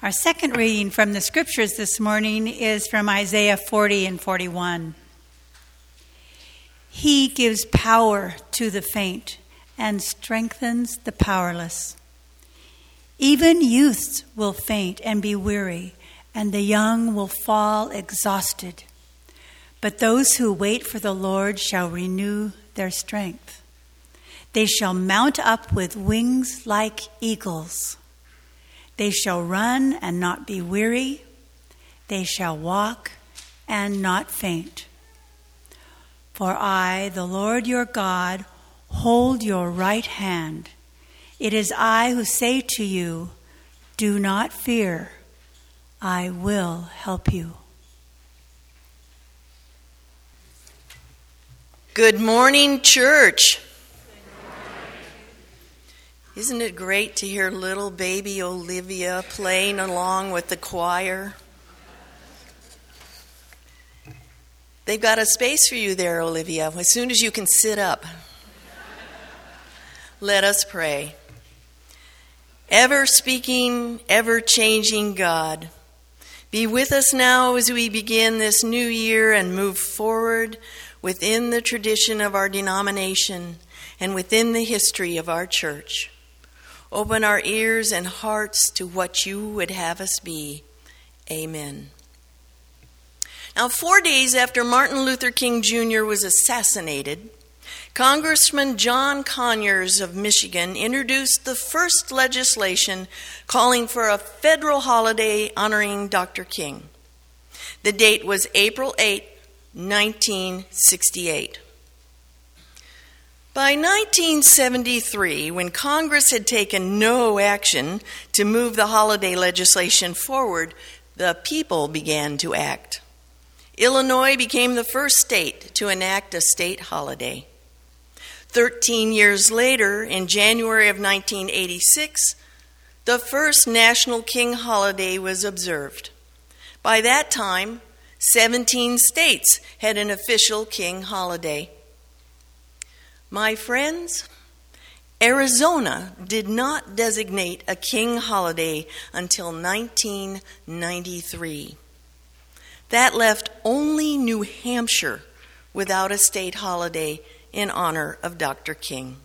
Our second reading from the scriptures this morning is from Isaiah 40 and 41. He gives power to the faint and strengthens the powerless. Even youths will faint and be weary, and the young will fall exhausted. But those who wait for the Lord shall renew their strength. They shall mount up with wings like eagles. They shall run and not be weary. They shall walk and not faint. For I, the Lord your God, hold your right hand. It is I who say to you, do not fear. I will help you. Good morning, church. Isn't it great to hear little baby Olivia playing along with the choir? They've got a space for you there, Olivia, as soon as you can sit up. Let us pray. Ever speaking, ever changing God, be with us now as we begin this new year and move forward within the tradition of our denomination and within the history of our church. Open our ears and hearts to what you would have us be. Amen. Now, 4 days after Martin Luther King Jr. was assassinated, Congressman John Conyers of Michigan introduced the first legislation calling for a federal holiday honoring Dr. King. The date was April 8, 1968. By 1973, when Congress had taken no action to move the holiday legislation forward, the people began to act. Illinois became the first state to enact a state holiday. 13 years later, in January of 1986, the first National King holiday was observed. By that time, 17 states had an official King holiday. My friends, Arizona did not designate a King holiday until 1993. That left only New Hampshire without a state holiday in honor of Dr. King.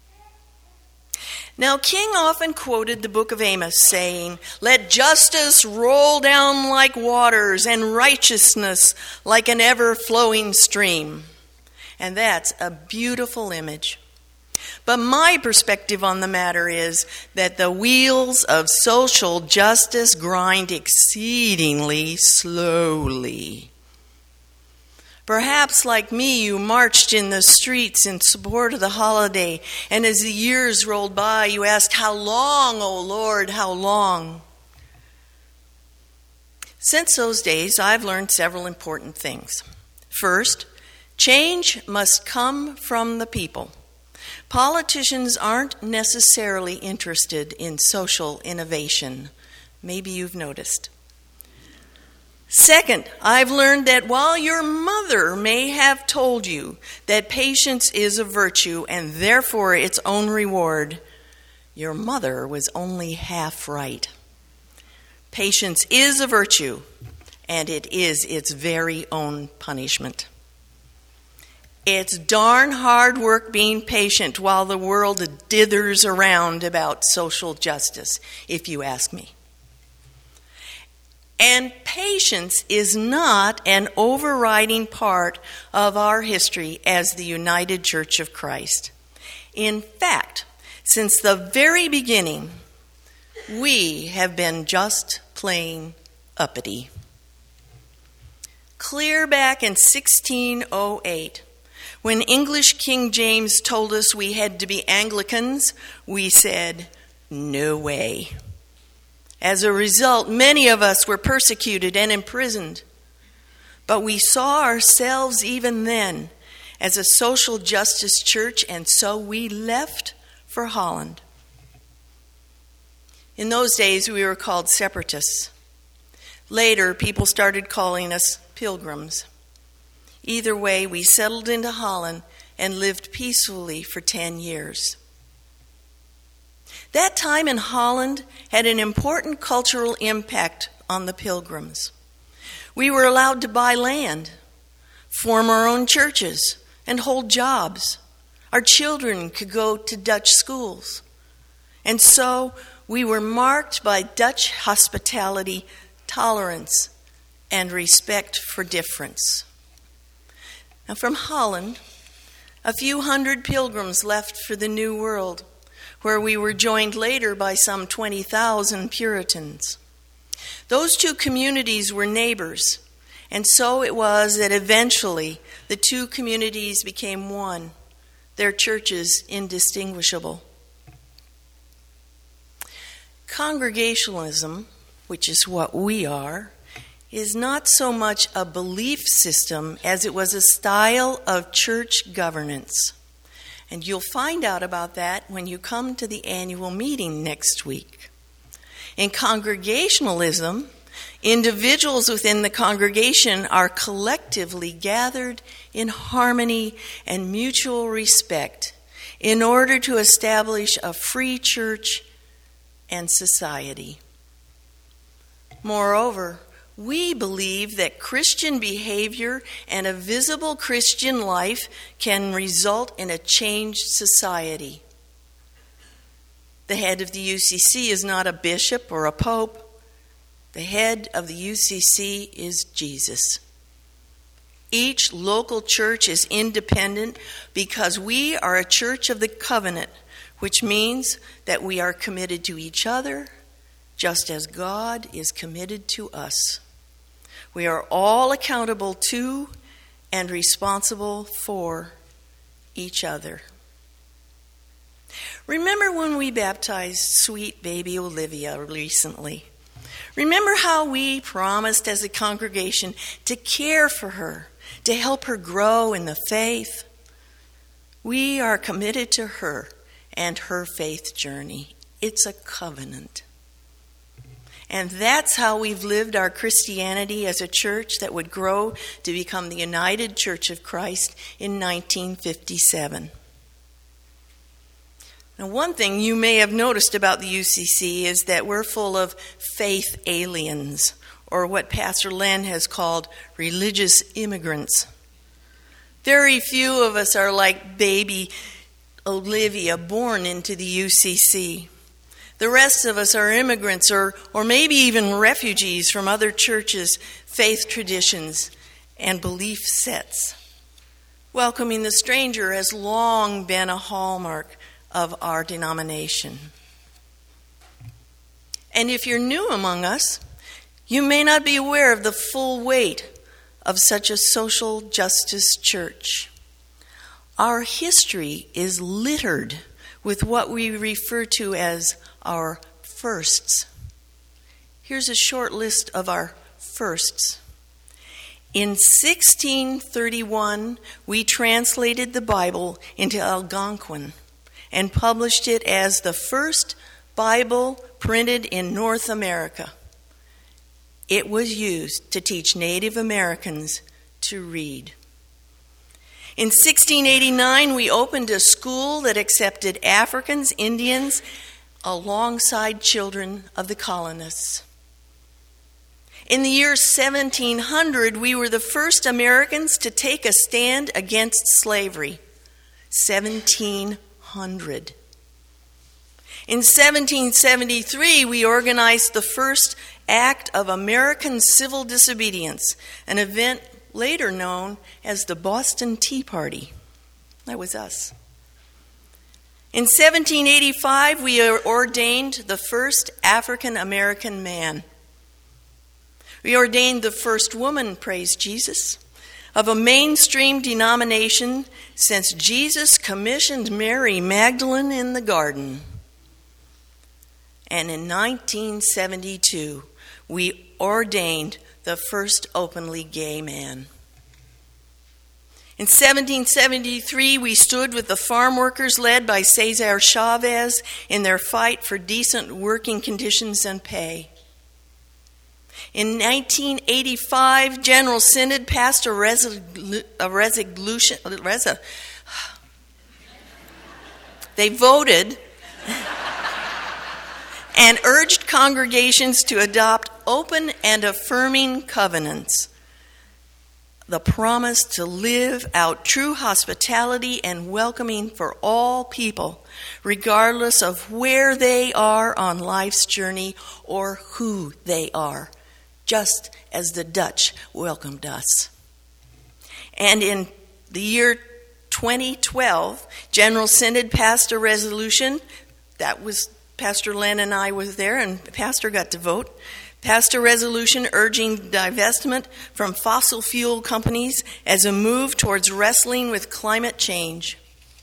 Now, King often quoted the book of Amos, saying, "Let justice roll down like waters and righteousness like an ever-flowing stream." And that's a beautiful image. But my perspective on the matter is that the wheels of social justice grind exceedingly slowly. Perhaps, like me, you marched in the streets in support of the holiday, and as the years rolled by, you asked, "How long, O Lord, how long?" Since those days, I've learned several important things. First, change must come from the people. Politicians aren't necessarily interested in social innovation. Maybe you've noticed. Second, I've learned that while your mother may have told you that patience is a virtue and therefore its own reward, your mother was only half right. Patience is a virtue, and it is its very own punishment. It's darn hard work being patient while the world dithers around about social justice, if you ask me. And patience is not an overriding part of our history as the United Church of Christ. In fact, since the very beginning, we have been just plain uppity. Clear back in 1608, when English King James told us we had to be Anglicans, we said, "No way." As a result, many of us were persecuted and imprisoned. But we saw ourselves even then as a social justice church, and so we left for Holland. In those days, we were called separatists. Later, people started calling us pilgrims. Either way, we settled into Holland and lived peacefully for 10 years. That time in Holland had an important cultural impact on the Pilgrims. We were allowed to buy land, form our own churches, and hold jobs. Our children could go to Dutch schools. And so we were marked by Dutch hospitality, tolerance, and respect for difference. Now from Holland, a few hundred pilgrims left for the New World, where we were joined later by some 20,000 Puritans. Those two communities were neighbors, and so it was that eventually the two communities became one, their churches indistinguishable. Congregationalism, which is what we are, is not so much a belief system as it was a style of church governance. And you'll find out about that when you come to the annual meeting next week. In congregationalism, individuals within the congregation are collectively gathered in harmony and mutual respect in order to establish a free church and society. Moreover, we believe that Christian behavior and a visible Christian life can result in a changed society. The head of the UCC is not a bishop or a pope. The head of the UCC is Jesus. Each local church is independent because we are a church of the covenant, which means that we are committed to each other just as God is committed to us. We are all accountable to and responsible for each other. Remember when we baptized sweet baby Olivia recently? Remember how we promised as a congregation to care for her, to help her grow in the faith? We are committed to her and her faith journey. It's a covenant. And that's how we've lived our Christianity as a church that would grow to become the United Church of Christ in 1957. Now, one thing you may have noticed about the UCC is that we're full of faith aliens, or what Pastor Len has called religious immigrants. Very few of us are like baby Olivia, born into the UCC. The rest of us are immigrants or maybe even refugees from other churches, faith traditions, and belief sets. Welcoming the stranger has long been a hallmark of our denomination. And if you're new among us, you may not be aware of the full weight of such a social justice church. Our history is littered with what we refer to as our firsts. Here's a short list of our firsts. In 1631, we translated the Bible into Algonquin and published it as the first Bible printed in North America. It was used to teach Native Americans to read. In 1689, we opened a school that accepted Africans, Indians, alongside children of the colonists. In the year 1700, we were the first Americans to take a stand against slavery. 1700. In 1773, we organized the first act of American civil disobedience, an event later known as the Boston Tea Party. That was us. In 1785, we ordained the first African American man. We ordained the first woman, praise Jesus, of a mainstream denomination since Jesus commissioned Mary Magdalene in the garden. And in 1972, we ordained the first openly gay man. In 1773, we stood with the farm workers led by Cesar Chavez in their fight for decent working conditions and pay. In 1985, General Synod passed a resolution. They voted and urged congregations to adopt open and affirming covenants. The promise to live out true hospitality and welcoming for all people, regardless of where they are on life's journey or who they are, just as the Dutch welcomed us. And in the year 2012, General Synod passed a resolution. That was Pastor Len and I was there, and Pastor got to vote. Passed a resolution urging divestment from fossil fuel companies as a move towards wrestling with climate change.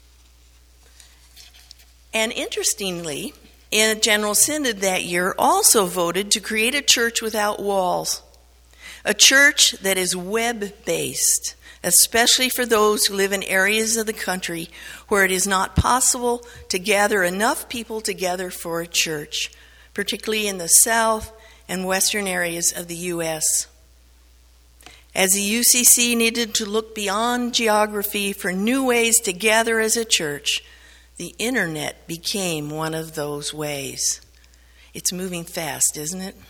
And interestingly, in a General Synod that year also voted to create a church without walls, a church that is web-based, especially for those who live in areas of the country where it is not possible to gather enough people together for a church, particularly in the South and western areas of the U.S. As the UCC needed to look beyond geography for new ways to gather as a church, the internet became one of those ways. It's moving fast, isn't it?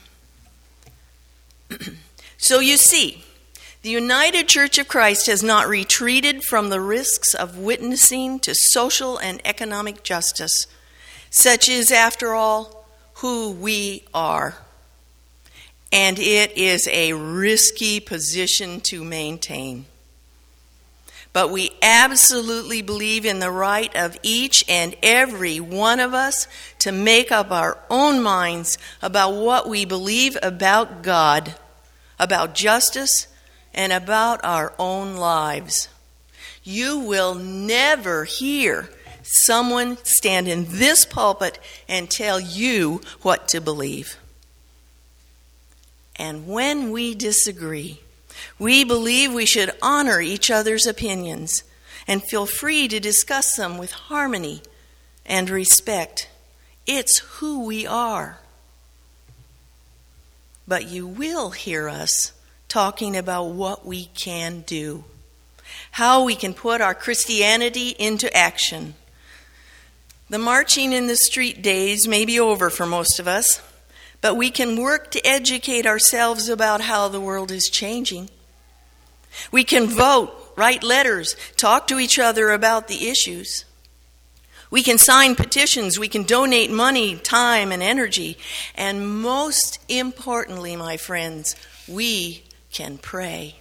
So you see, the United Church of Christ has not retreated from the risks of witnessing to social and economic justice, such is, after all, who we are. And it is a risky position to maintain. But we absolutely believe in the right of each and every one of us to make up our own minds about what we believe about God, about justice, and about our own lives. You will never hear someone stand in this pulpit and tell you what to believe. And when we disagree, we believe we should honor each other's opinions and feel free to discuss them with harmony and respect. It's who we are. But you will hear us talking about what we can do, how we can put our Christianity into action. The marching in the street days may be over for most of us, but we can work to educate ourselves about how the world is changing. We can vote, write letters, talk to each other about the issues. We can sign petitions, we can donate money, time, and energy. And most importantly, my friends, we can pray.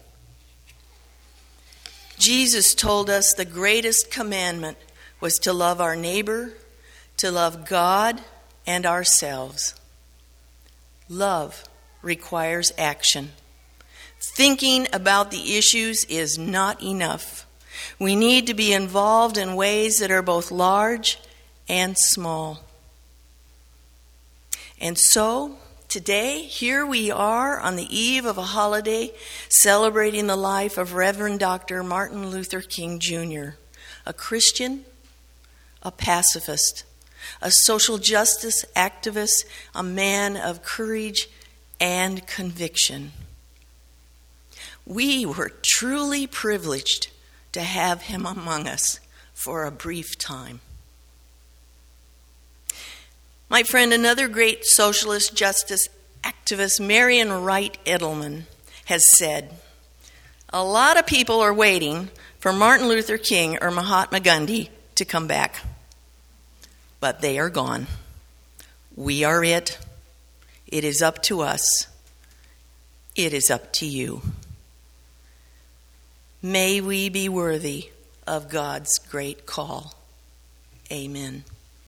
Jesus told us the greatest commandment was to love our neighbor, to love God and ourselves. Love requires action. Thinking about the issues is not enough. We need to be involved in ways that are both large and small. And so, today, here we are on the eve of a holiday celebrating the life of Reverend Dr. Martin Luther King Jr., a Christian, a pacifist, a social justice activist, a man of courage and conviction. We were truly privileged to have him among us for a brief time. My friend, another great socialist justice activist, Marian Wright Edelman, has said, "A lot of people are waiting for Martin Luther King or Mahatma Gandhi to come back. But they are gone. We are it. It is up to us. It is up to you. May we be worthy of God's great call. Amen."